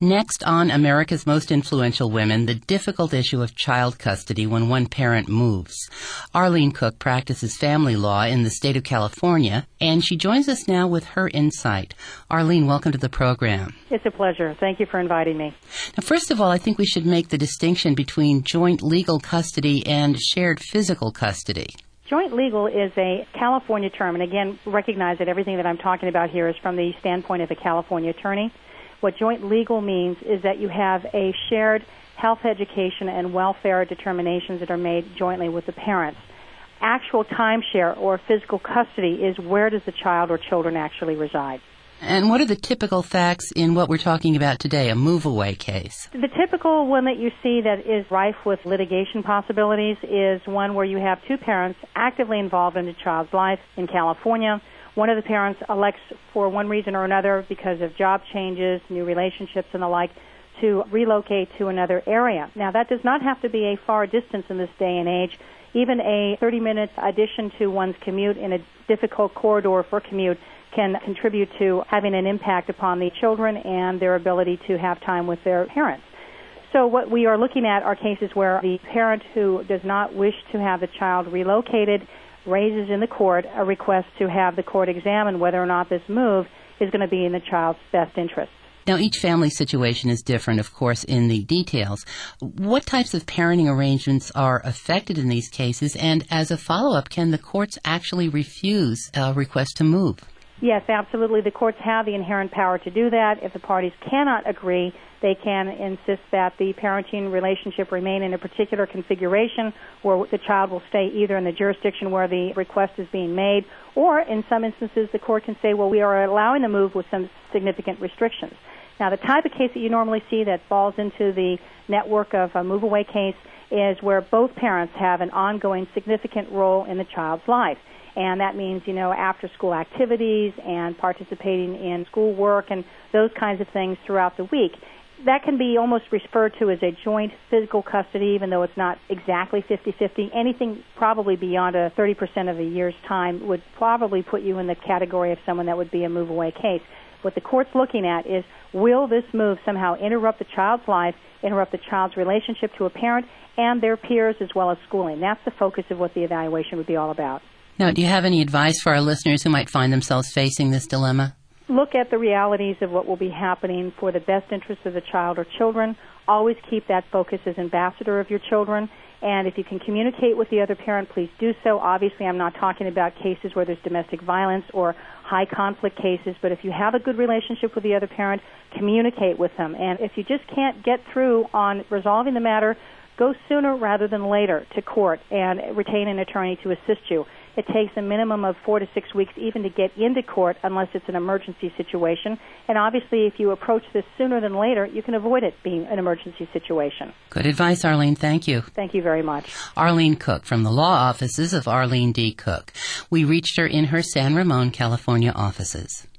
Next on America's Most Influential Women, the difficult issue of child custody when one parent moves. Arlene Cook practices family law in the state of California, and she joins us now with her insight. Arlene, welcome to the program. It's a pleasure. Thank you for inviting me. Now, first of all, I think we should make the distinction between joint legal custody and shared physical custody. Joint legal is a California term, and again, recognize that everything that I'm talking about here is from the standpoint of a California attorney. What joint legal means is that you have a shared health, education, and welfare determinations that are made jointly with the parents. Actual timeshare or physical custody is where does the child or children actually reside. And what are the typical facts in what we're talking about today, a move-away case? The typical one that you see that is rife with litigation possibilities is one where you have two parents actively involved in the child's life in California. One of the parents elects for one reason or another because of job changes, new relationships, and the like, to relocate to another area. Now, that does not have to be a far distance in this day and age. Even a 30-minute addition to one's commute in a difficult corridor for commute can contribute to having an impact upon the children and their ability to have time with their parents. So what we are looking at are cases where the parent who does not wish to have the child relocated raises in the court a request to have the court examine whether or not this move is going to be in the child's best interest. Now, each family situation is different, of course, in the details. What types of parenting arrangements are affected in these cases? And as a follow-up, can the courts actually refuse a request to move? Yes, absolutely. The courts have the inherent power to do that. If the parties cannot agree, they can insist that the parenting relationship remain in a particular configuration where the child will stay either in the jurisdiction where the request is being made, or in some instances the court can say, well, we are allowing the move with some significant restrictions. Now, the type of case that you normally see that falls into the network of a move-away case is where both parents have an ongoing significant role in the child's life. And that means, after-school activities and participating in schoolwork and those kinds of things throughout the week. That can be almost referred to as a joint physical custody, even though it's not exactly 50-50. Anything probably beyond 30% of a year's time would probably put you in the category of someone that would be a move-away case. What the court's looking at is, will this move somehow interrupt the child's life, interrupt the child's relationship to a parent and their peers as well as schooling? That's the focus of what the evaluation would be all about. Now, do you have any advice for our listeners who might find themselves facing this dilemma? Look at the realities of what will be happening for the best interest of the child or children. Always keep that focus as ambassador of your children. And if you can communicate with the other parent, please do so. Obviously, I'm not talking about cases where there's domestic violence or high conflict cases, but if you have a good relationship with the other parent, communicate with them. And if you just can't get through on resolving the matter, go sooner rather than later to court and retain an attorney to assist you. It takes a minimum of 4 to 6 weeks even to get into court unless it's an emergency situation. And obviously, if you approach this sooner than later, you can avoid it being an emergency situation. Good advice, Arlene. Thank you. Thank you very much. Arlene Cook from the law offices of Arlene D. Cook. We reached her in her San Ramon, California offices.